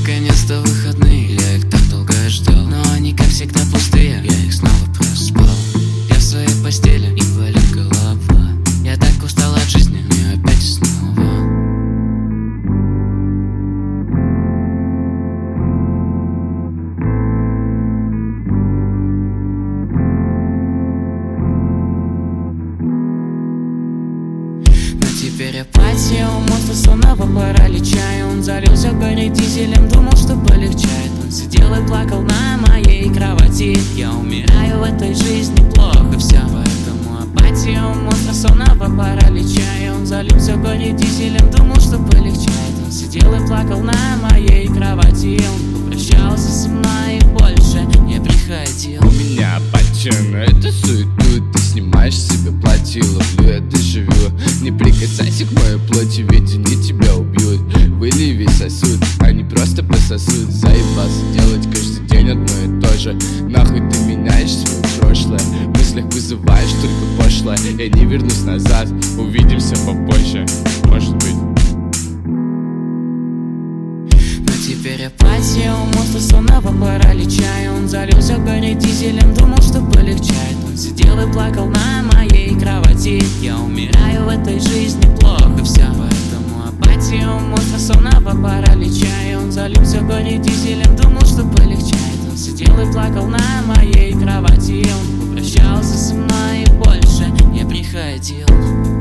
наконец-то выходные, я их так долго ждал, но они как всегда пустые, я их снова проспал. Я в своей постели и болит голова, я так устал от жизни, мне опять снова. Теперь апатия у монстра сонного паралича, и он залился горе дизелем, думал, что полегчает. Он сидел и плакал на моей кровати. Я умираю в этой жизни, плохо все. Поэтому апатия у монстра сонного паралича, и он залился горе дизелем, думал, что полегчает. Он сидел и плакал на моей кровати. Он попрощался со мной и больше не приходил. У меня апатия на эту суету, ты снимаешь себе платье, ловлю я дежавю. Не прикасайся к моей плоти, ведь они тебя убьют. Выли весь сосуд, они просто пососут. Заебался делать каждый день одно и то же. Нахуй ты меняешь свое прошлое, в мыслях вызываешь только пошлое. Я не вернусь назад, увидимся попозже, может быть. Но теперь апатия у монстра сонного паралича, и он залился горе дизелем, думал, что полегчает. Он сидел и плакал на моей кровати. Я умираю в этой жизни, плохо все. Поэтому апатия у монстра сонного паралича, и он залился горе дизелем, думал, что полегчает. Он сидел и плакал на моей кровати. Он попрощался со мной и больше не приходил.